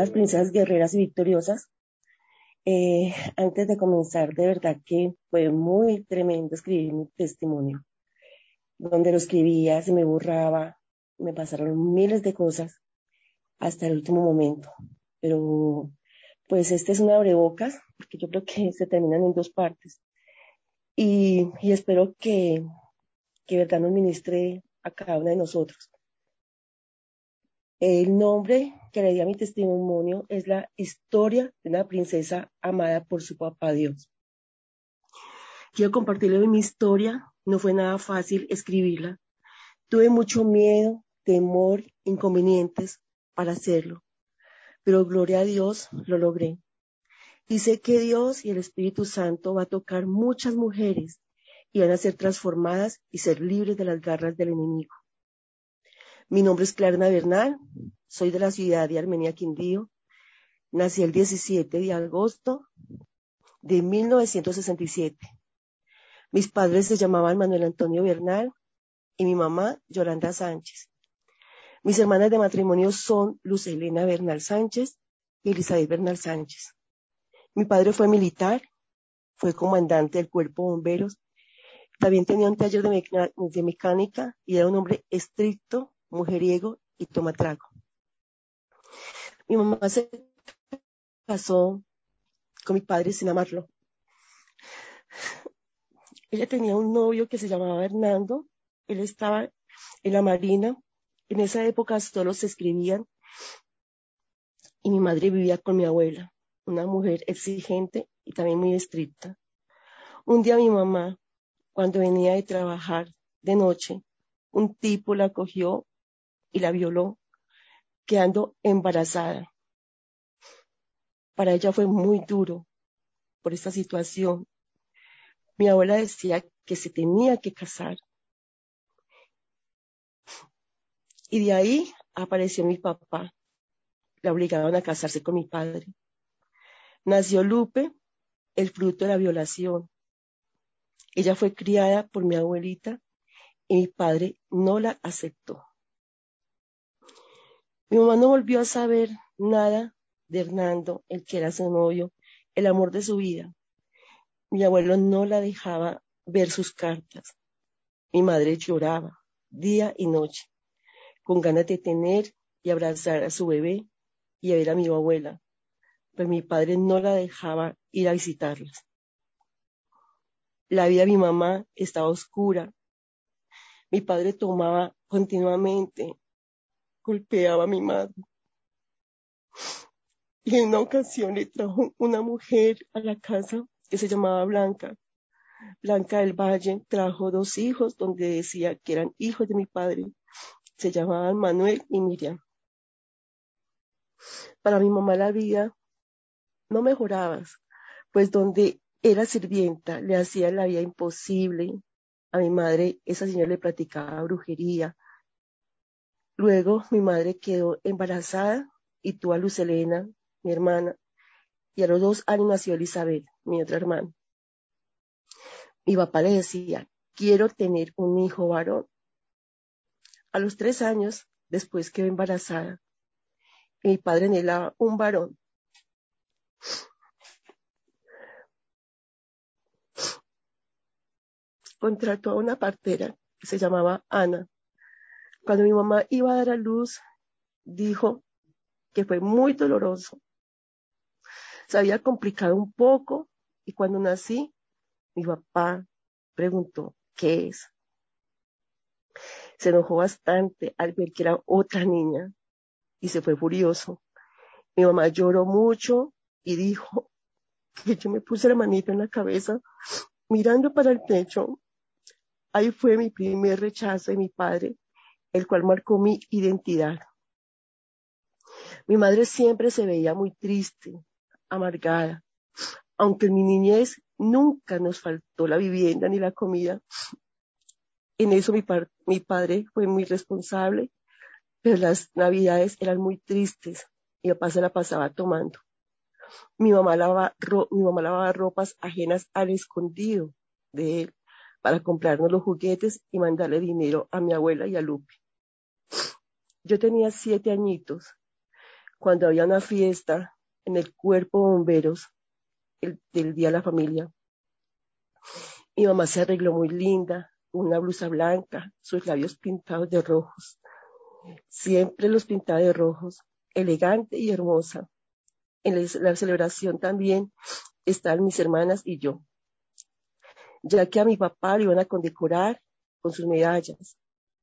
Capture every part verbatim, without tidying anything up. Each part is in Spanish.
llamadas Princesas Guerreras y Victoriosas. Eh, antes de comenzar, de verdad que fue muy tremendo escribir mi testimonio. Donde lo escribía, se me borraba, me pasaron miles de cosas hasta el último momento. Pero pues este es un abrebocas, porque yo creo que se terminan en dos partes. Y, y espero que, que verdad nos ministre a cada una de nosotros. El nombre que le di a mi testimonio es la historia de una princesa amada por su papá Dios. Quiero compartirle mi historia, no fue nada fácil escribirla. Tuve mucho miedo, temor, inconvenientes para hacerlo, pero gloria a Dios lo logré. Y sé que Dios y el Espíritu Santo va a tocar muchas mujeres y van a ser transformadas y ser libres de las garras del enemigo. Mi nombre es Clarna Bernal, soy de la ciudad de Armenia, Quindío. Nací el diecisiete de agosto de mil novecientos sesenta y siete. Mis padres se llamaban Manuel Antonio Bernal y mi mamá Yolanda Sánchez. Mis hermanas de matrimonio son Luz Elena Bernal Sánchez y Elizabeth Bernal Sánchez. Mi padre fue militar, fue comandante del cuerpo de bomberos. También tenía un taller de, meca- de mecánica y era un hombre estricto, mujeriego y tomatrago. Mi mamá se casó con mi padre sin amarlo. Ella tenía un novio que se llamaba Hernando. Él estaba en la marina. En esa época todos se escribían y mi madre vivía con mi abuela, una mujer exigente y también muy estricta. Un día mi mamá, cuando venía de trabajar de noche, un tipo la cogió y la violó, quedando embarazada. Para ella fue muy duro por esta situación. Mi abuela decía que se tenía que casar. Y de ahí apareció mi papá. La obligaron a casarse con mi padre. Nació Lupe, el fruto de la violación. Ella fue criada por mi abuelita y mi padre no la aceptó. Mi mamá no volvió a saber nada de Hernando, el que era su novio, el amor de su vida. Mi abuelo no la dejaba ver sus cartas. Mi madre lloraba día y noche, con ganas de tener y abrazar a su bebé y a ver a mi abuela, pero mi padre no la dejaba ir a visitarlas. La vida de mi mamá estaba oscura. Mi padre tomaba continuamente, golpeaba a mi madre. Y en una ocasión le trajo una mujer a la casa que se llamaba Blanca. Blanca del Valle trajo dos hijos donde decía que eran hijos de mi padre. Se llamaban Manuel y Miriam. Para mi mamá la vida no mejoraba, pues donde era sirvienta le hacía la vida imposible. A mi madre esa señora le practicaba brujería. Luego mi madre quedó embarazada y tuvo a Luz Elena, mi hermana, y a los dos años nació Elizabeth, mi otra hermana. Mi papá le decía, quiero tener un hijo varón. A los tres años, después quedó embarazada. Y mi padre anhelaba un varón. Contrató a una partera que se llamaba Ana. Cuando mi mamá iba a dar a luz, dijo que fue muy doloroso. Se había complicado un poco y cuando nací, mi papá preguntó, ¿qué es? Se enojó bastante al ver que era otra niña y se fue furioso. Mi mamá lloró mucho y dijo que yo me puse la manita en la cabeza mirando para el techo. Ahí fue mi primer rechazo de mi padre, el cual marcó mi identidad. Mi madre siempre se veía muy triste, amargada, aunque en mi niñez nunca nos faltó la vivienda ni la comida. En eso mi, par- mi padre fue muy responsable, pero las navidades eran muy tristes y mi papá se la pasaba tomando. Mi mamá lavaba, ro- mi mamá lavaba ropas ajenas al escondido de él para comprarnos los juguetes y mandarle dinero a mi abuela y a Lupe. Yo tenía siete añitos cuando había una fiesta en el cuerpo de bomberos el, del Día de la Familia. Mi mamá se arregló muy linda, una blusa blanca, sus labios pintados de rojos. Siempre los pintaba de rojos, elegante y hermosa. En la celebración también estaban mis hermanas y yo, ya que a mi papá le iban a condecorar con sus medallas.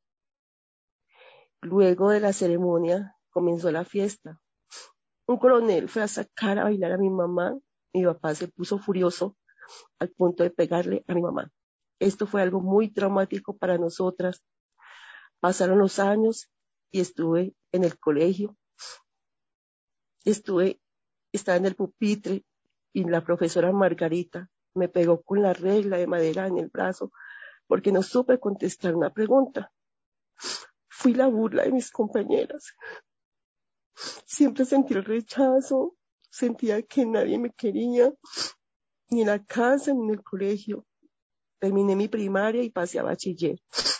Luego de la ceremonia comenzó la fiesta. Un coronel fue a sacar a bailar a mi mamá. Mi papá se puso furioso al punto de pegarle a mi mamá. Esto fue algo muy traumático para nosotras. Pasaron los años y estuve en el colegio. Estuve, estaba en el pupitre y la profesora Margarita me pegó con la regla de madera en el brazo porque no supe contestar una pregunta. Fui la burla de mis compañeras. Siempre sentí el rechazo, sentía que nadie me quería, ni en la casa ni en el colegio. Terminé mi primaria y pasé a bachiller.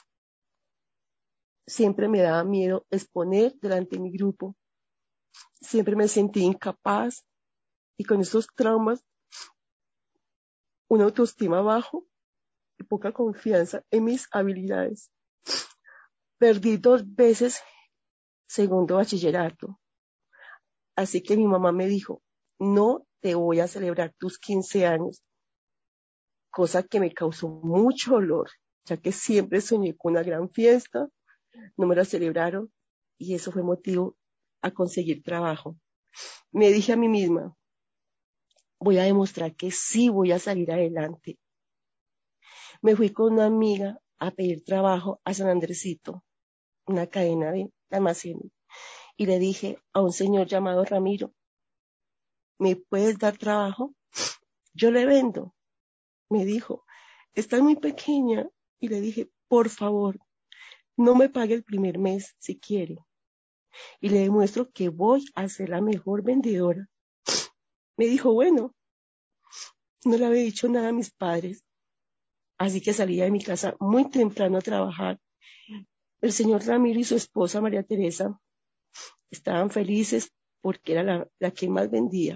Siempre me daba miedo exponer delante de mi grupo. Siempre me sentí incapaz y con esos traumas, una autoestima bajo y poca confianza en mis habilidades. Perdí dos veces segundo bachillerato. Así que mi mamá me dijo, no te voy a celebrar tus quince años, cosa que me causó mucho dolor, ya que siempre soñé con una gran fiesta, no me la celebraron y eso fue motivo a conseguir trabajo. Me dije a mí misma, voy a demostrar que sí voy a salir adelante. Me fui con una amiga a pedir trabajo a San Andresito, una cadena de almacenes, y le dije a un señor llamado Ramiro, ¿me puedes dar trabajo? Yo le vendo. Me dijo, estás muy pequeña. Y le dije, por favor, no me pague el primer mes si quiere. Y le demuestro que voy a ser la mejor vendedora. Me dijo, bueno, no le había dicho nada a mis padres. Así que salía de mi casa muy temprano a trabajar. El señor Ramiro y su esposa María Teresa estaban felices porque era la, la que más vendía.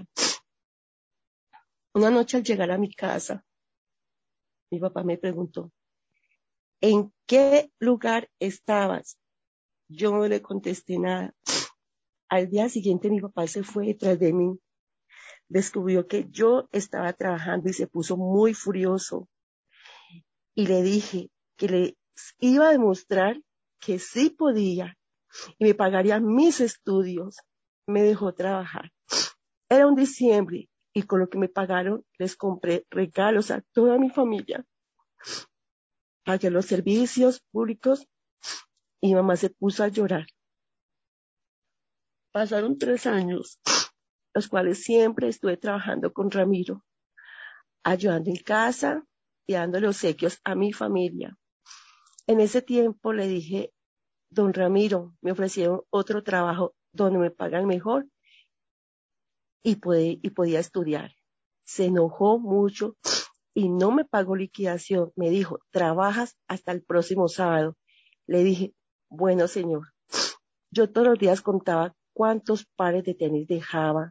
Una noche al llegar a mi casa, mi papá me preguntó, ¿en qué lugar estabas? Yo no le contesté nada. Al día siguiente mi papá se fue detrás de mí. Descubrió que yo estaba trabajando y se puso muy furioso. Y le dije que le iba a demostrar que sí podía y me pagaría mis estudios. Me dejó trabajar. Era un diciembre y con lo que me pagaron les compré regalos a toda mi familia. Pagué los servicios públicos y mi mamá se puso a llorar. Pasaron tres años, los cuales siempre estuve trabajando con Ramiro, ayudando en casa y dándole obsequios a mi familia. En ese tiempo le dije, don Ramiro, me ofrecieron otro trabajo donde me pagan mejor y, puede, y podía estudiar. Se enojó mucho y no me pagó liquidación. Me dijo, trabajas hasta el próximo sábado. Le dije, bueno, señor. Yo todos los días contaba cuántos pares de tenis dejaba,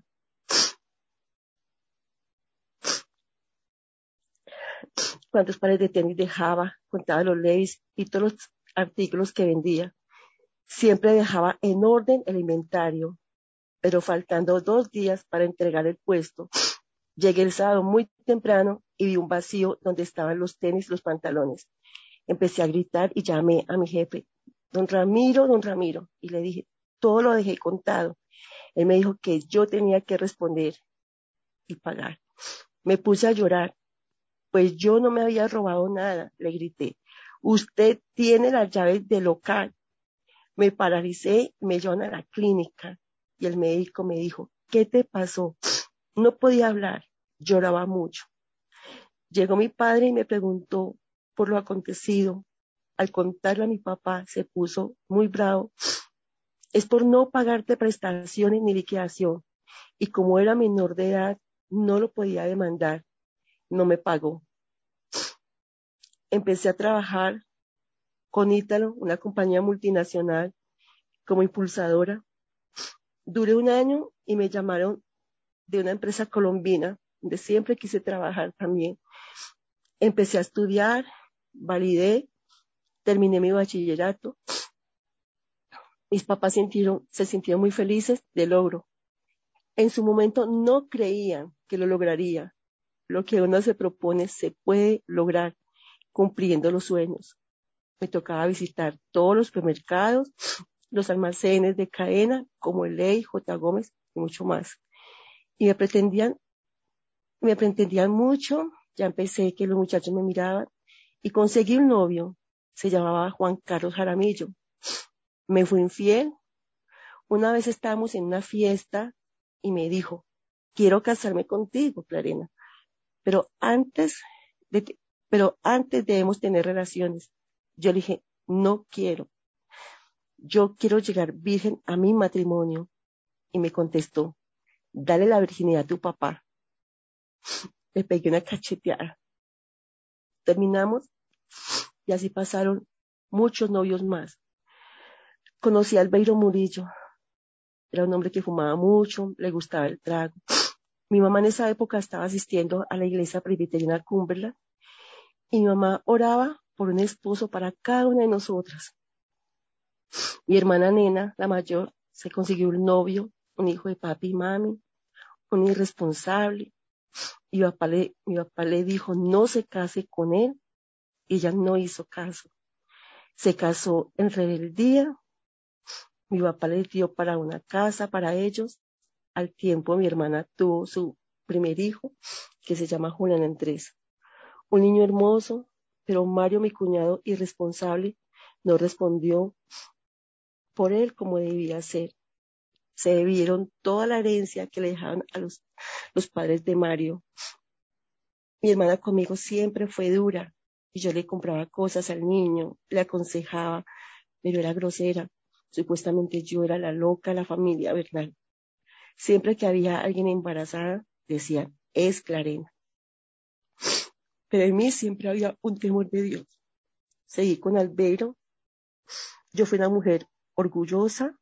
cuántos pares de tenis dejaba, contaba los levis y todos los artículos que vendía. Siempre dejaba en orden el inventario, pero faltando dos días para entregar el puesto, llegué el sábado muy temprano y vi un vacío donde estaban los tenis y los pantalones. Empecé a gritar y llamé a mi jefe, don Ramiro, don Ramiro, y le dije, todo lo dejé contado. Él me dijo que yo tenía que responder y pagar. Me puse a llorar, pues yo no me había robado nada, le grité. Usted tiene las llaves del local. Me paralicé y me llevaron a la clínica y el médico me dijo, ¿qué te pasó? No podía hablar, lloraba mucho. Llegó mi padre y me preguntó por lo acontecido. Al contarle a mi papá se puso muy bravo. Es por no pagarte prestaciones ni liquidación. Y como era menor de edad, no lo podía demandar. No me pagó. Empecé a trabajar con Ítalo, una compañía multinacional, como impulsadora. Duré un año y me llamaron de una empresa colombiana, donde siempre quise trabajar también. Empecé a estudiar, validé, terminé mi bachillerato. Mis papás sintieron, se sintieron muy felices del logro. En su momento no creían que lo lograría. Lo que uno se propone se puede lograr cumpliendo los sueños. Me tocaba visitar todos los supermercados, los almacenes de cadena como el Ley, J. Gómez y mucho más. Y me pretendían, me pretendían mucho. Ya empecé que los muchachos me miraban y conseguí un novio. Se llamaba Juan Carlos Jaramillo. Me fui infiel. Una vez estábamos en una fiesta y me dijo, quiero casarme contigo, Clarena, pero antes de, pero antes debemos tener relaciones. Yo le dije, no quiero. Yo quiero llegar virgen a mi matrimonio. Y me contestó, dale la virginidad a tu papá. Le pegué una cacheteada. Terminamos y así pasaron muchos novios más. Conocí a Albeiro Murillo. Era un hombre que fumaba mucho, le gustaba el trago. Mi mamá en esa época estaba asistiendo a la iglesia presbiteriana Cumberland y mi mamá oraba por un esposo para cada una de nosotras. Mi hermana Nena, la mayor, se consiguió un novio, un hijo de papi y mami, un irresponsable. Y mi papá le, mi papá le dijo no se case con él y ella no hizo caso. Se casó en rebeldía. Mi papá le dio para una casa para ellos. Al tiempo mi hermana tuvo su primer hijo, que se llama Julián Andrés. Un niño hermoso, pero Mario, mi cuñado irresponsable, no respondió por él como debía ser. Se debieron toda la herencia que le dejaban a los, los padres de Mario. Mi hermana conmigo siempre fue dura y yo le compraba cosas al niño, le aconsejaba, pero era grosera. Supuestamente yo era la loca de la familia, ¿verdad? Siempre que había alguien embarazada, decían, es Clarena. Pero en mí siempre había un temor de Dios. Seguí con Albeiro. Yo fui una mujer orgullosa,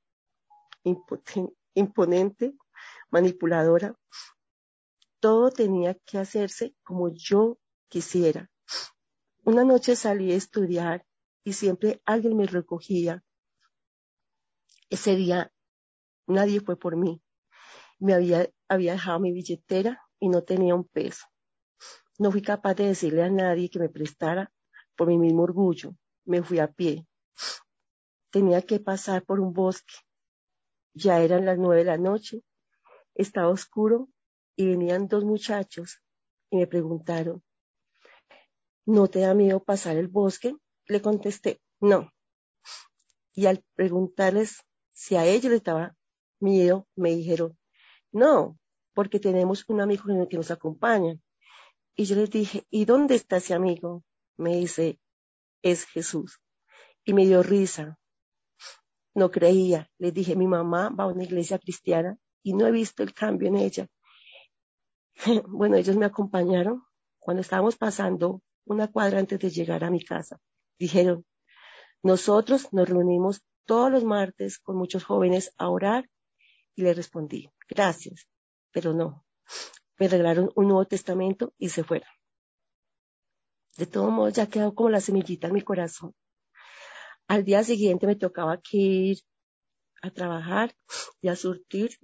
imponente, manipuladora. Todo tenía que hacerse como yo quisiera. Una noche salí a estudiar y siempre alguien me recogía. Ese día nadie fue por mí. Me había, había dejado mi billetera y no tenía un peso. No fui capaz de decirle a nadie que me prestara por mi mismo orgullo. Me fui a pie. Tenía que pasar por un bosque. Ya eran las nueve de la noche. Estaba oscuro y venían dos muchachos y me preguntaron, ¿no te da miedo pasar el bosque? Le contesté, no. Y al preguntarles si a ellos les daba miedo, me dijeron, no, porque tenemos un amigo que nos acompaña. Y yo les dije, ¿y dónde está ese amigo? Me dice, es Jesús. Y me dio risa. No creía. Les dije, mi mamá va a una iglesia cristiana y no he visto el cambio en ella. Bueno, ellos me acompañaron cuando estábamos pasando una cuadra antes de llegar a mi casa. Dijeron, nosotros nos reunimos todos los martes con muchos jóvenes a orar y le respondí, gracias, pero no. Me regalaron un Nuevo Testamento y se fueron. De todo modo, ya quedó como la semillita en mi corazón. Al día siguiente me tocaba que ir a trabajar y a surtir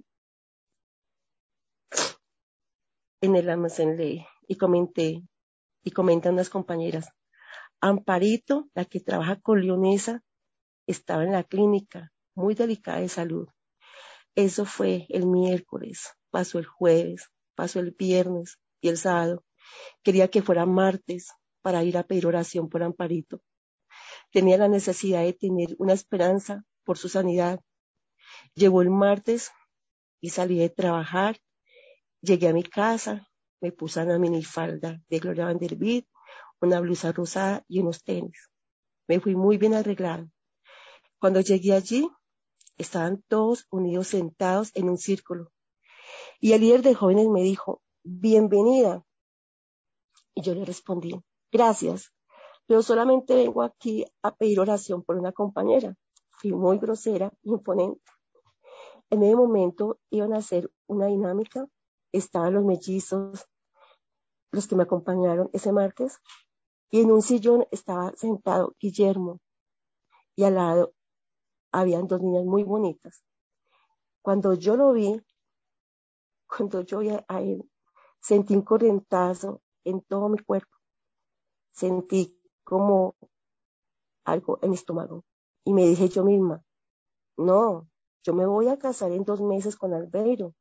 en el almacén Ley. Y comenté, y comentan unas compañeras, Amparito, la que trabaja con Leonesa, estaba en la clínica, muy delicada de salud. Eso fue el miércoles, pasó el jueves, pasó el viernes y el sábado. Quería que fuera martes para ir a pedir oración por Amparito. Tenía la necesidad de tener una esperanza por su sanidad. Llegó el martes y salí de trabajar. Llegué a mi casa, me puse una minifalda de Gloria Vanderbilt, una blusa rosada y unos tenis. Me fui muy bien arreglada. Cuando llegué allí, estaban todos unidos sentados en un círculo. Y el líder de jóvenes me dijo, bienvenida. Y yo le respondí, gracias, pero solamente vengo aquí a pedir oración por una compañera. Fui muy grosera, imponente. En ese momento iban a hacer una dinámica, estaban los mellizos, los que me acompañaron ese martes, y en un sillón estaba sentado Guillermo, y al lado habían dos niñas muy bonitas. Cuando yo lo vi, cuando yo vi a él, sentí un corrientazo en todo mi cuerpo, sentí como algo en mi estómago, y me dije yo misma, no, yo me voy a casar en dos meses con Albeiro.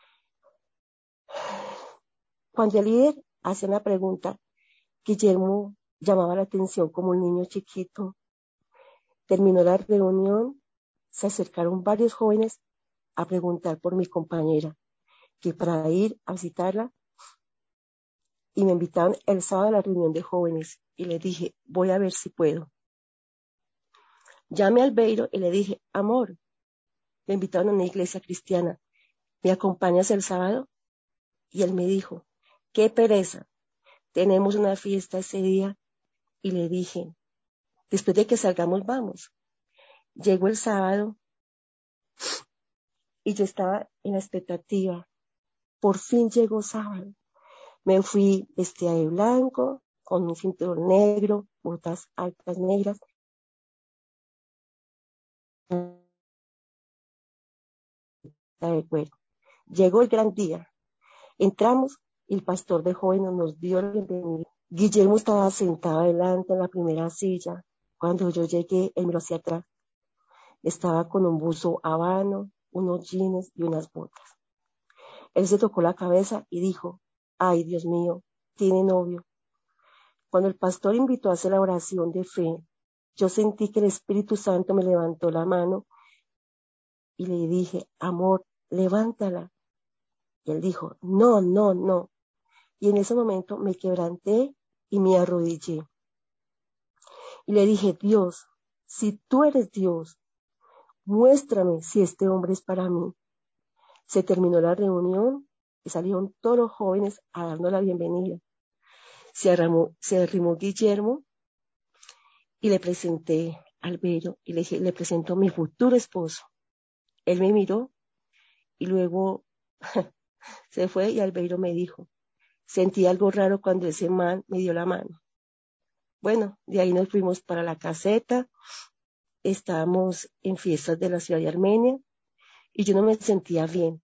Cuando el líder hacía una pregunta, Guillermo llamaba la atención como un niño chiquito. Terminó la reunión, se acercaron varios jóvenes a preguntar por mi compañera, que para ir a visitarla, y me invitaron el sábado a la reunión de jóvenes, y le dije, voy a ver si puedo. Llamé a Albeiro y le dije, amor, me invitaron a una iglesia cristiana, ¿me acompañas el sábado? Y él me dijo, qué pereza, tenemos una fiesta ese día. Y le dije, después de que salgamos, vamos. Llegó el sábado y yo estaba en la expectativa. Por fin llegó sábado. Me fui vestida de blanco, con un cinturón negro, botas altas negras. De cuero. Llegó el gran día. Entramos y el pastor de jóvenes nos dio la bienvenida. Guillermo estaba sentado adelante en la primera silla. Cuando yo llegué, él miró hacia atrás. Estaba con un buzo habano, unos jeans y unas botas. Él se tocó la cabeza y dijo, ay, Dios mío, tiene novio. Cuando el pastor invitó a hacer la oración de fe, yo sentí que el Espíritu Santo me levantó la mano y le dije, amor, levántala. Y él dijo, no, no, no. Y en ese momento me quebranté y me arrodillé. Y le dije, Dios, si tú eres Dios, muéstrame si este hombre es para mí. Se terminó la reunión y salieron todos los jóvenes a darnos la bienvenida. Se arrimó, se arrimó Guillermo y le presenté a Albeiro y le dije, le presento a mi futuro esposo. Él me miró y luego se fue y Albeiro me dijo, sentí algo raro cuando ese man me dio la mano. Bueno, de ahí nos fuimos para la caseta, estábamos en fiestas de la ciudad de Armenia y yo no me sentía bien.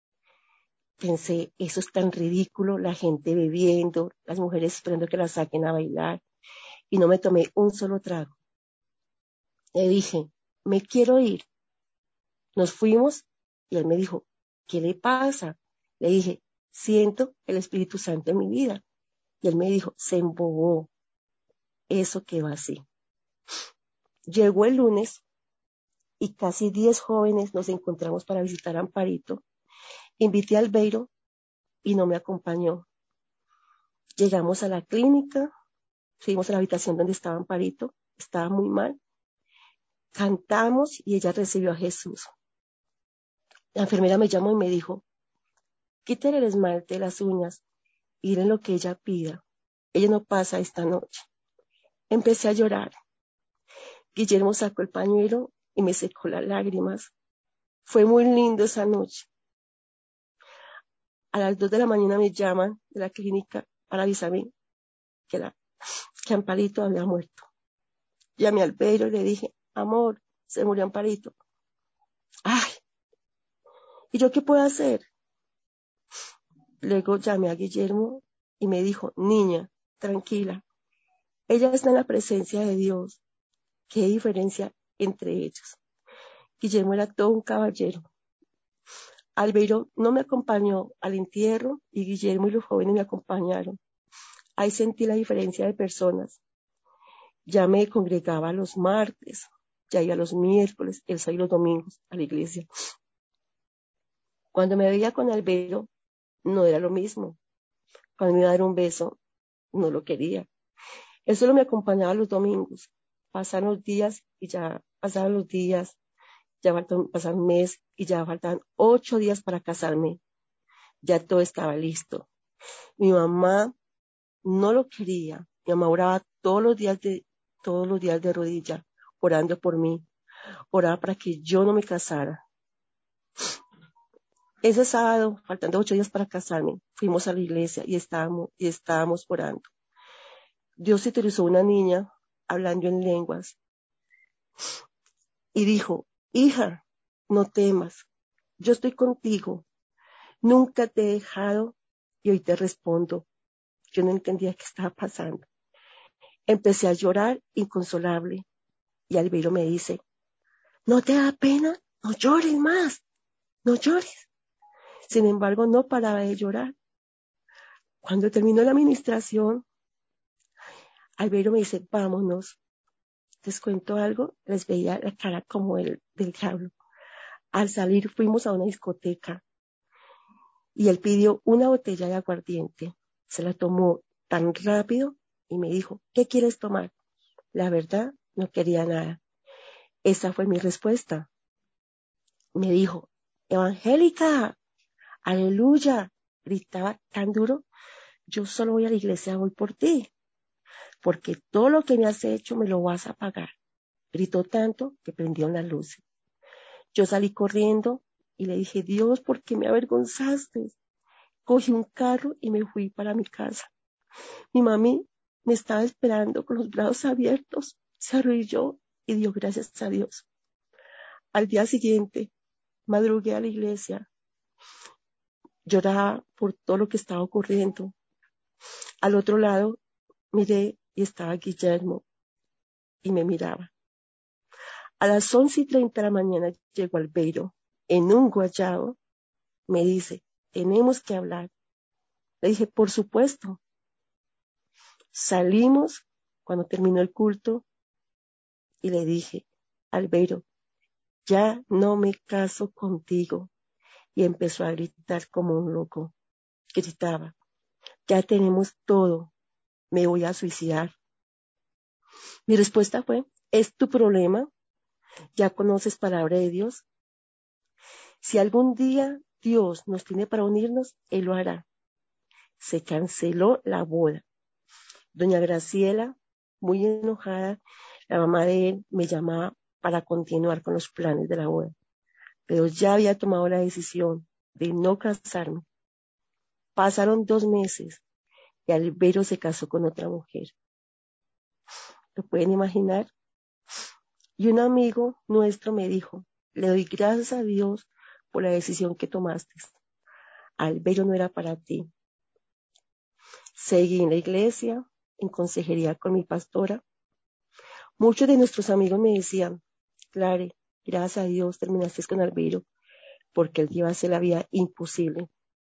Pensé, eso es tan ridículo, la gente bebiendo, las mujeres esperando que la saquen a bailar, y no me tomé un solo trago. Le dije, me quiero ir. Nos fuimos y él me dijo, ¿qué le pasa? Le dije, siento el Espíritu Santo en mi vida. Y él me dijo, se embobó, eso quedó así. Llegó el lunes y casi diez jóvenes nos encontramos para visitar a Amparito. Invité a Albeiro y no me acompañó. Llegamos a la clínica, fuimos a la habitación donde estaba Amparito, estaba muy mal. Cantamos y ella recibió a Jesús. La enfermera me llamó y me dijo, quítale el esmalte de las uñas y dile lo que ella pida. Ella no pasa esta noche. Empecé a llorar. Guillermo sacó el pañuelo y me secó las lágrimas. Fue muy lindo esa noche. A las dos de la mañana me llaman de la clínica para avisarme que, la, que Amparito había muerto. Llamé al Albeiro y le dije, amor, se murió Amparito. Ay, ¿y yo qué puedo hacer? Luego llamé a Guillermo y me dijo, niña, tranquila, ella está en la presencia de Dios. ¿Qué diferencia entre ellos? Guillermo era todo un caballero. Albeiro no me acompañó al entierro y Guillermo y los jóvenes me acompañaron. Ahí sentí la diferencia de personas. Ya me congregaba los martes, ya iba los miércoles, él salía los domingos a la iglesia. Cuando me veía con Albeiro, no era lo mismo. Cuando me iba a dar un beso, no lo quería. Él solo me acompañaba los domingos. Pasaban los días y ya pasaban los días, ya faltan, pasaban un mes y ya faltaban ocho días para casarme. Ya todo estaba listo. Mi mamá no lo quería. Mi mamá oraba todos los días de, todos los días de rodilla, orando por mí. Oraba para que yo no me casara. Ese sábado, faltando ocho días para casarme, fuimos a la iglesia y estábamos, y estábamos orando. Dios utilizó una niña hablando en lenguas y dijo, hija, no temas, yo estoy contigo, nunca te he dejado. Y hoy te respondo, yo no entendía qué estaba pasando. Empecé a llorar inconsolable y Albeiro me dice, ¿no te da pena? No llores más, no llores. Sin embargo, no paraba de llorar. Cuando terminó la administración, Albeiro me dice, vámonos. Les cuento algo, les veía la cara como el del diablo. Al salir fuimos a una discoteca y él pidió una botella de aguardiente. Se la tomó tan rápido y me dijo, ¿qué quieres tomar? La verdad, no quería nada. Esa fue mi respuesta. Me dijo, Evangélica, aleluya, gritaba tan duro, yo solo voy a la iglesia hoy por ti, porque todo lo que me has hecho me lo vas a pagar. Gritó tanto que prendieron las luces. Yo salí corriendo y le dije, Dios, ¿por qué me avergonzaste? Cogí un carro y me fui para mi casa. Mi mami me estaba esperando con los brazos abiertos, se arrodilló y dio gracias a Dios. Al día siguiente, madrugué a la iglesia, lloraba por todo lo que estaba ocurriendo. Al otro lado, miré y estaba Guillermo y me miraba. A las once y treinta de la mañana llegó Albeiro en un guayabo. Me dice, tenemos que hablar. Le dije, por supuesto. Salimos cuando terminó el culto y le dije, Albeiro, ya no me caso contigo. Y empezó a gritar como un loco. Gritaba, ya tenemos todo, me voy a suicidar. Mi respuesta fue, es tu problema, ya conoces palabra de Dios. Si algún día Dios nos tiene para unirnos, Él lo hará. Se canceló la boda. Doña Graciela, muy enojada, la mamá de él, me llamaba para continuar con los planes de la boda. Pero ya había tomado la decisión de no casarme. Pasaron dos meses y Albeiro se casó con otra mujer. ¿Lo pueden imaginar? Y un amigo nuestro me dijo, le doy gracias a Dios por la decisión que tomaste. Albeiro no era para ti. Seguí en la iglesia, en consejería con mi pastora. Muchos de nuestros amigos me decían, Clare, gracias a Dios terminaste con Albeiro, porque él iba a hacer la vida imposible.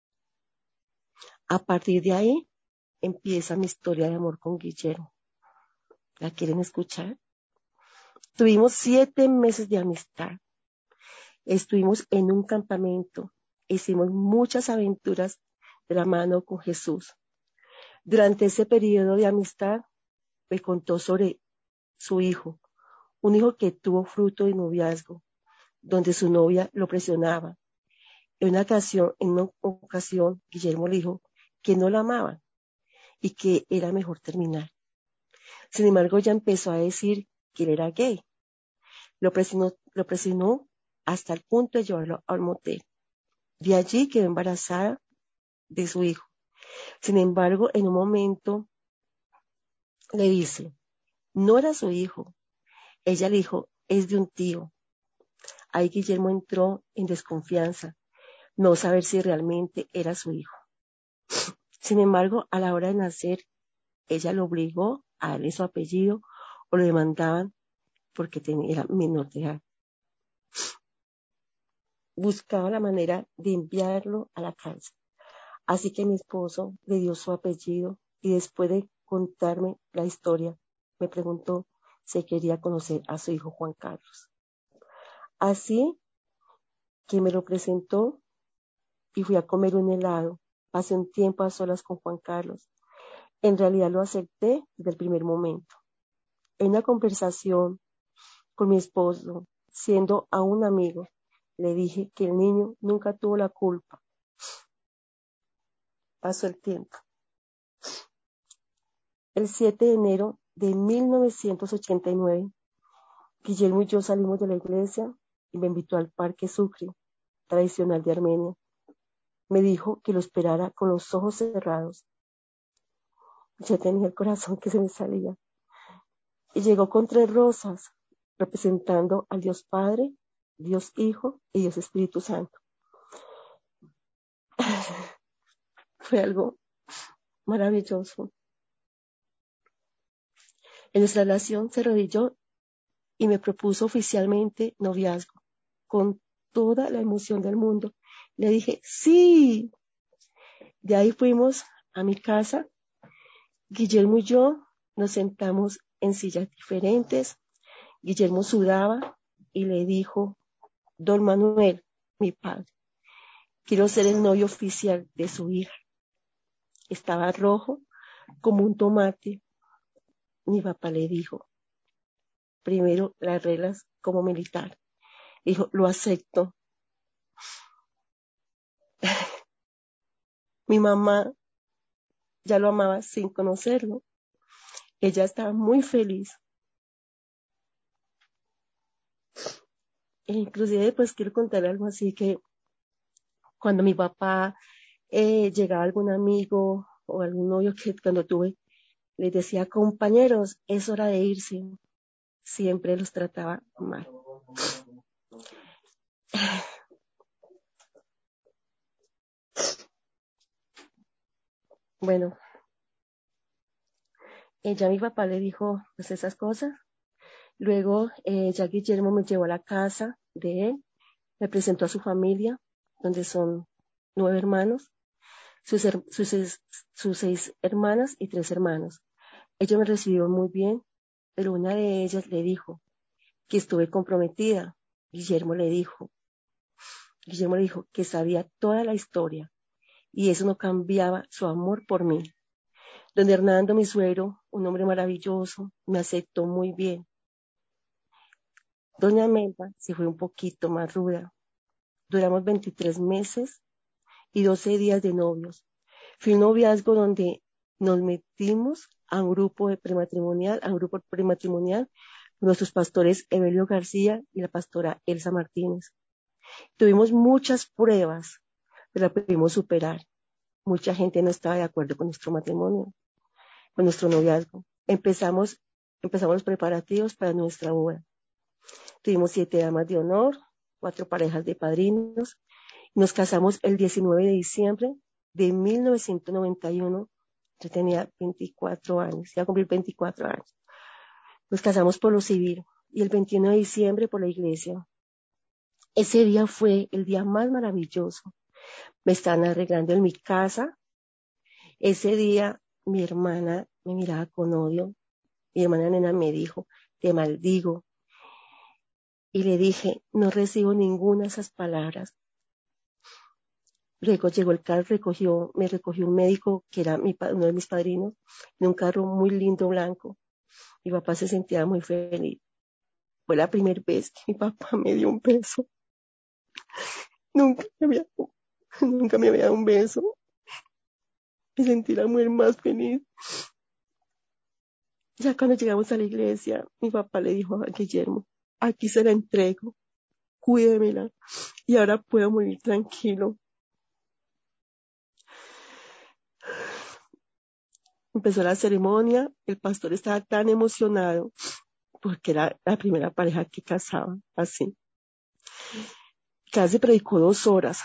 A partir de ahí empieza mi historia de amor con Guillermo. ¿La quieren escuchar? Tuvimos siete meses de amistad. Estuvimos en un campamento. Hicimos muchas aventuras de la mano con Jesús. Durante ese periodo de amistad me contó sobre su hijo, un hijo que tuvo fruto de noviazgo, donde su novia lo presionaba. En una ocasión, en una ocasión Guillermo le dijo que no la amaba y que era mejor terminar. Sin embargo, ella empezó a decir que él era gay. Lo presionó, lo presionó hasta el punto de llevarlo al motel. De allí quedó embarazada de su hijo. Sin embargo, en un momento le dice, no era su hijo. Ella le dijo, es de un tío. Ahí Guillermo entró en desconfianza, no saber si realmente era su hijo. Sin embargo, a la hora de nacer, ella lo obligó a darle su apellido o lo demandaban porque tenía, era menor de edad. Buscaba la manera de enviarlo a la cárcel. Así que mi esposo le dio su apellido y después de contarme la historia, me preguntó si quería conocer a su hijo Juan Carlos. Así que me lo presentó y fui a comer un helado. Pasé un tiempo a solas con Juan Carlos. En realidad lo acepté desde el primer momento. En una conversación con mi esposo, siendo aún amigo, le dije que el niño nunca tuvo la culpa. Pasó el tiempo. El siete de enero de mil novecientos ochenta y nueve, Guillermo y yo salimos de la iglesia y me invitó al Parque Sucre, tradicional de Armenia. me dijo que lo esperara con los ojos cerrados. Yo tenía el corazón que se me salía. Y llegó con tres rosas, representando al Dios Padre, Dios Hijo y Dios Espíritu Santo. Fue algo maravilloso. En nuestra relación se arrodilló y me propuso oficialmente noviazgo, con toda la emoción del mundo. Le dije, sí. De ahí fuimos a mi casa. Guillermo y yo nos sentamos en sillas diferentes. Guillermo sudaba y le dijo, don Manuel, mi padre, quiero ser el novio oficial de su hija. Estaba rojo como un tomate. Mi papá le dijo, primero las reglas como militar. Dijo, lo acepto. Mi mamá ya lo amaba sin conocerlo. Ella estaba muy feliz. E inclusive, pues quiero contar algo así que cuando mi papá eh, llegaba algún amigo o algún novio que cuando tuve, les decía, compañeros, es hora de irse. Siempre los trataba mal. Bueno, eh, ya mi papá le dijo pues esas cosas. Luego eh, ya Guillermo me llevó a la casa de él, me presentó a su familia, donde son nueve hermanos, sus, her- sus, seis, sus seis hermanas y tres hermanos. Ellos me recibieron muy bien, pero una de ellas le dijo que estuve comprometida. Guillermo le dijo, Guillermo le dijo que sabía toda la historia y eso no cambiaba su amor por mí. Don Hernando, mi suegro, un hombre maravilloso, me aceptó muy bien. Doña Melba se fue un poquito más ruda. Duramos veintitrés meses y doce días de novios. Fue un noviazgo donde nos metimos a un grupo de prematrimonial, a un grupo prematrimonial, nuestros pastores Evelio García y la pastora Elsa Martínez. Tuvimos muchas pruebas, pero la pudimos superar. Mucha gente no estaba de acuerdo con nuestro matrimonio, con nuestro noviazgo. Empezamos, empezamos los preparativos para nuestra boda. Tuvimos siete damas de honor, cuatro parejas de padrinos. Nos casamos el diecinueve de diciembre de mil novecientos noventa y uno. Yo tenía veinticuatro años, iba a cumplir veinticuatro años. Nos casamos por lo civil y el veintiuno de diciembre por la iglesia. Ese día fue el día más maravilloso. Me estaban arreglando en mi casa. Ese día mi hermana me miraba con odio. Mi hermana nena me dijo, te maldigo. Y le dije, no recibo ninguna de esas palabras. Luego llegó el carro, recogió, me recogió un médico que era mi, uno de mis padrinos, en un carro muy lindo blanco. Mi papá se sentía muy feliz. Fue la primera vez que mi papá me dio un beso. Nunca me había, nunca me había dado un beso. Me sentí la mujer más feliz. Ya cuando llegamos a la iglesia, mi papá le dijo a Guillermo, aquí se la entrego, cuídemela y ahora puedo morir tranquilo. Empezó la ceremonia, el pastor estaba tan emocionado porque era la primera pareja que casaba así. Casi predicó dos horas.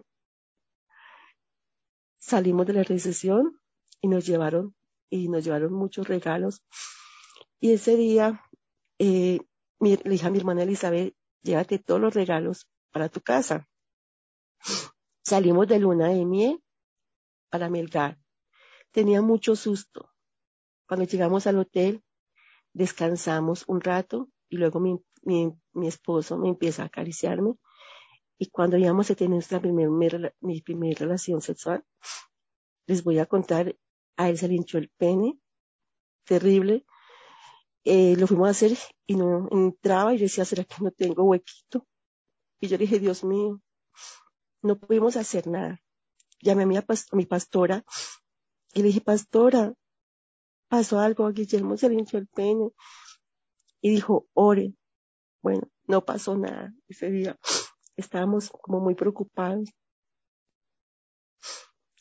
Salimos de la recesión y nos llevaron, y nos llevaron muchos regalos. Y ese día eh, mi, le dije a mi hermana Elizabeth, llévate todos los regalos para tu casa. Salimos de luna de miel para Melgar. Tenía mucho susto. Cuando llegamos al hotel, descansamos un rato y luego mi, mi, mi esposo me empieza a acariciarme. Y cuando íbamos a tener nuestra primer, mi, mi primera relación sexual, les voy a contar, a él se le hinchó el pene, terrible. Eh, lo fuimos a hacer y no entraba y yo decía, ¿será que no tengo huequito? Y yo le dije, Dios mío, no pudimos hacer nada. Llamé a mi, a mi pastora y le dije, pastora, pasó algo, a Guillermo se le hinchó el pene. Y dijo, ore. Bueno, no pasó nada ese día. Estábamos como muy preocupados.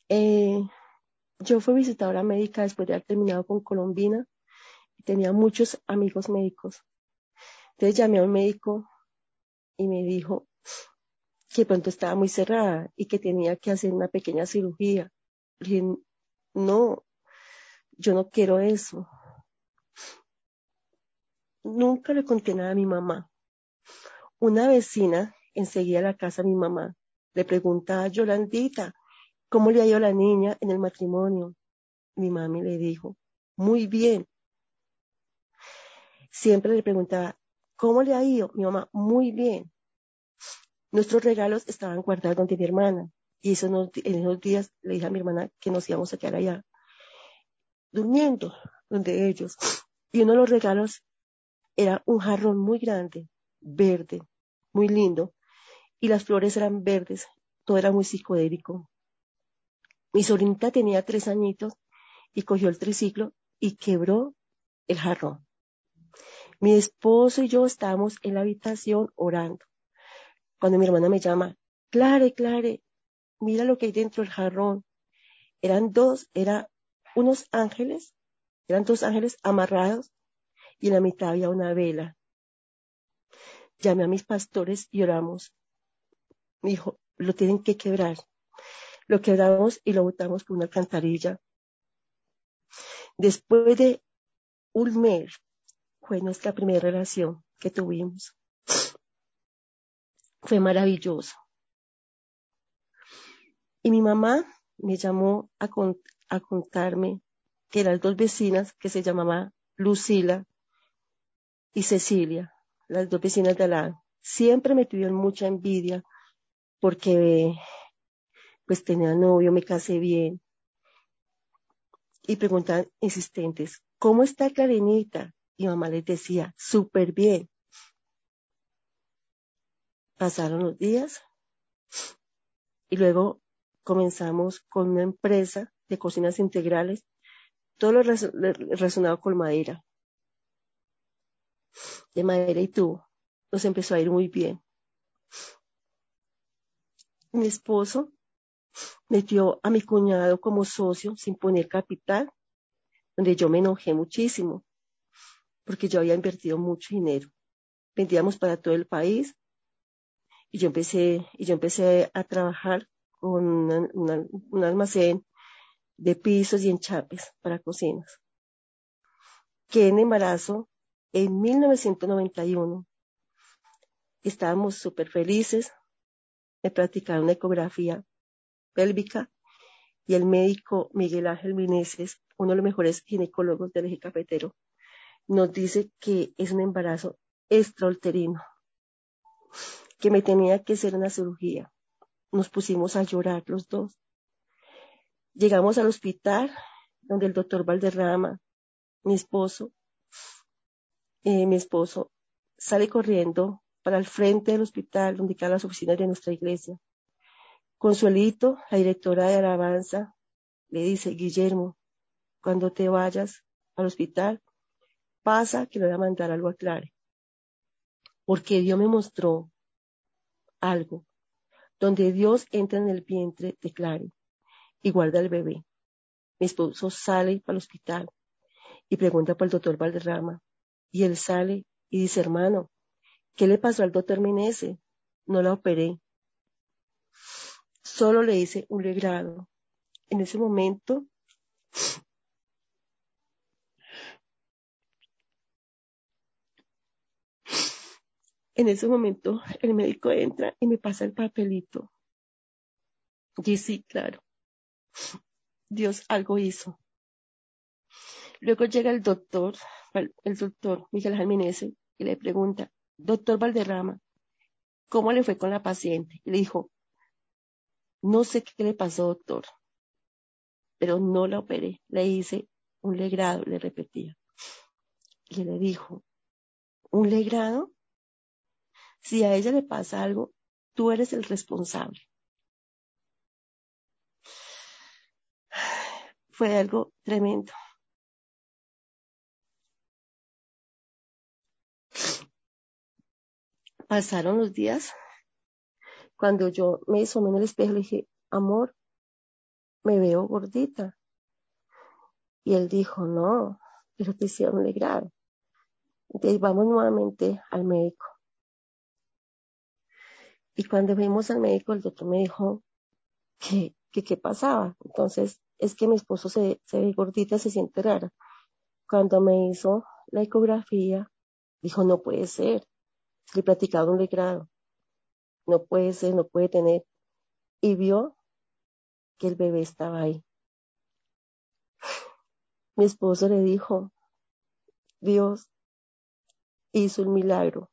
Eh, yo fui visitadora médica después de haber terminado con Colombina y tenía muchos amigos médicos. Entonces llamé a un médico y me dijo que pronto estaba muy cerrada y que tenía que hacer una pequeña cirugía. Le dije, no, yo no quiero eso. Nunca le conté nada a mi mamá. Una vecina enseguida a la casa de mi mamá le pregunta a Yolandita, ¿cómo le ha ido a la niña en el matrimonio? Mi mami le dijo, muy bien. Siempre le preguntaba, ¿cómo le ha ido? Mi mamá, muy bien. Nuestros regalos estaban guardados donde mi hermana. Y eso nos, en esos días le dije a mi hermana que nos íbamos a quedar allá, durmiendo, donde ellos. Y uno de los regalos era un jarrón muy grande, verde, muy lindo. Y las flores eran verdes. Todo era muy psicodélico. Mi sobrinita tenía tres añitos y cogió el triciclo y quebró el jarrón. Mi esposo y yo estábamos en la habitación orando. Cuando mi hermana me llama, Clare, Clare, mira lo que hay dentro del jarrón. Eran dos, eran unos ángeles, eran dos ángeles amarrados y en la mitad había una vela. Llamé a mis pastores y oramos. Me dijo, lo tienen que quebrar. Lo quebramos y lo botamos por una alcantarilla. Después de un mes fue nuestra primera relación que tuvimos. Fue maravilloso. Y mi mamá me llamó a, cont a contarme que eran dos vecinas que se llamaban Lucila y Cecilia, las dos vecinas de al lado. Siempre me tuvieron mucha envidia porque pues tenía novio, me casé bien. Y preguntaban insistentes, ¿cómo está Clarinita? Y mamá les decía, súper bien. Pasaron los días y luego comenzamos con una empresa de cocinas integrales, todo lo relacionado con madera, de madera y tubo. Nos empezó a ir muy bien. Mi esposo metió a mi cuñado como socio sin poner capital, donde yo me enojé muchísimo, porque yo había invertido mucho dinero. Vendíamos para todo el país y yo empecé, y yo empecé a trabajar con una, una, un almacén de pisos y enchapes para cocinas. Quedé en embarazo en mil novecientos noventa y uno. Estábamos súper felices. Me practicaron una ecografía pélvica y el médico Miguel Ángel Meneses, uno de los mejores ginecólogos del eje cafetero, nos dice que es un embarazo extrauterino, que me tenía que hacer una cirugía. Nos pusimos a llorar los dos. Llegamos al hospital donde el doctor Valderrama, mi esposo, eh, mi esposo sale corriendo para el frente del hospital donde quedan las oficinas de nuestra iglesia. Consuelito, la directora de alabanza, le dice, Guillermo, cuando te vayas al hospital, pasa que le voy a mandar algo a Clare. Porque Dios me mostró algo, donde Dios entra en el vientre de Clare y guarda al bebé. Mi esposo sale para el hospital y pregunta por el doctor Valderrama. Y él sale y dice, hermano, ¿qué le pasó al doctor Meneses? No la operé. Solo le hice un legrado. En ese momento, en ese momento, el médico entra y me pasa el papelito. Y sí, claro, Dios algo hizo. Luego llega el doctor, el doctor Miguel Ángel Meneses, y le pregunta, doctor Valderrama, ¿cómo le fue con la paciente? Y le dijo, no sé qué le pasó, doctor, pero no la operé. Le hice un legrado, le repetía. Y le dijo, ¿un legrado? Si a ella le pasa algo, tú eres el responsable. Fue algo tremendo. Pasaron los días. Cuando yo me asomé en el espejo, le dije, amor, me veo gordita. Y él dijo, no, pero te hicieron un legrado. Entonces vamos nuevamente al médico. Y cuando fuimos al médico, el doctor me dijo que que qué pasaba. Entonces, es que mi esposo se, se ve gordita, se siente rara. Cuando me hizo la ecografía, dijo, no puede ser. Le practicaba un legrado. No puede ser, no puede tener. Y vio que el bebé estaba ahí. Mi esposo le dijo, Dios hizo un milagro.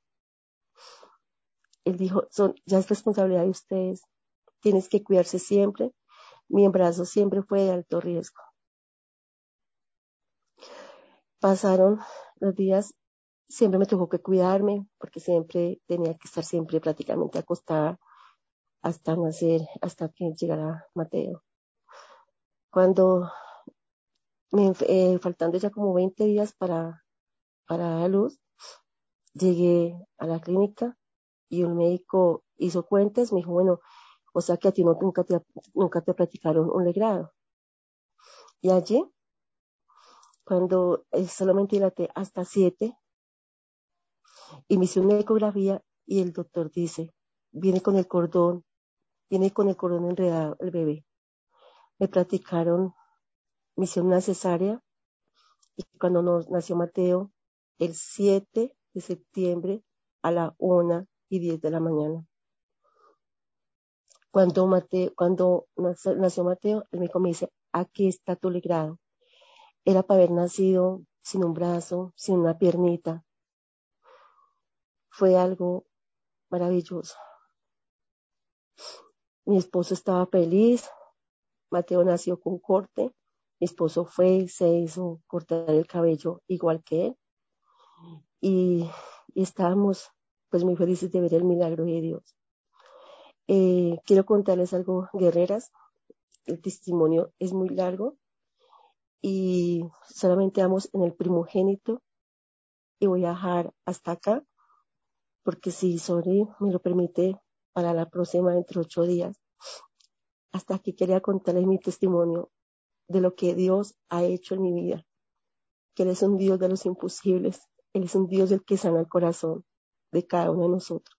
Él dijo, son, ya es responsabilidad de ustedes. Tienes que cuidarse siempre. Mi embarazo siempre fue de alto riesgo. Pasaron los días, siempre me tuvo que cuidarme, porque siempre tenía que estar siempre prácticamente acostada hasta nacer, hasta que llegara Mateo. Cuando me, eh, faltando ya como veinte días para, para dar a luz, llegué a la clínica y un médico hizo cuentas, me dijo, bueno, o sea que a ti no, nunca, te, nunca te practicaron un legrado. Y allí, cuando eh, solamente dilaté hasta siete, y me hice una ecografía y el doctor dice, viene con el cordón, viene con el cordón enredado el bebé. Me practicaron, me hicieron una cesárea y cuando nos nació Mateo, el siete de septiembre a la una y diez de la mañana. Cuando, Mateo, cuando nació Mateo, el médico me dice, aquí está tu legrado. Era para haber nacido sin un brazo, sin una piernita. Fue algo maravilloso. Mi esposo estaba feliz. Mateo nació con corte. Mi esposo fue, se hizo cortar el cabello igual que él. Y, y estábamos pues muy felices de ver el milagro de Dios. Eh, quiero contarles algo, guerreras. El testimonio es muy largo y solamente vamos en el primogénito y voy a dejar hasta acá porque si Sori me lo permite para la próxima entre ocho días. Hasta aquí quería contarles mi testimonio de lo que Dios ha hecho en mi vida, que Él es un Dios de los imposibles, Él es un Dios del que sana el corazón de cada uno de nosotros.